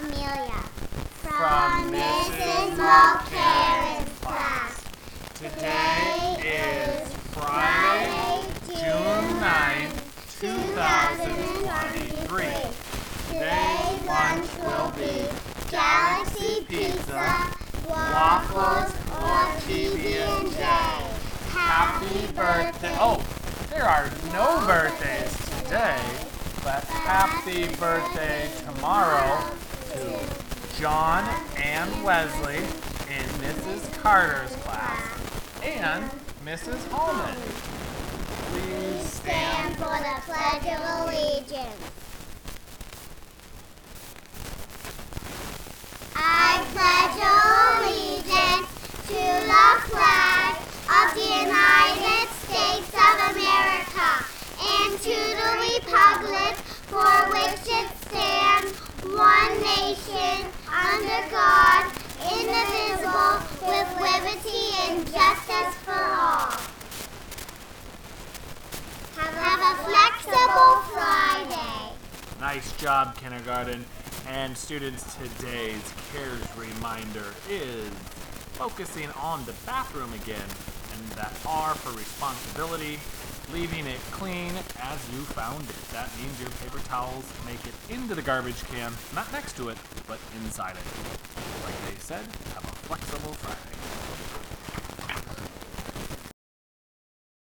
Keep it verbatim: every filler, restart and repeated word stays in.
Amelia. From Missus Mulcairn's class. Today is Friday, June ninth, two thousand twenty-three. Today's lunch will be Galaxy Pizza, waffles, or P B and J. Happy birthday. Oh, there are no birthdays today, but happy birthday tomorrow to John and Wesley in Missus Carter's class and Missus Holman. Please stand Stand for the Pledge of Allegiance. I pledge allegiance to the flag of the United States of America and to the republic for which it stands, one nation, under God, indivisible, with liberty and justice for all. Have a flexible Friday. Nice job, kindergarten. And students, today's CARES reminder is focusing on the bathroom again, and that R for responsibility, leaving it clean as you found it. That means your paper towels make it into the garbage can, not next to it, but inside it. Like they said, have a flexible Friday.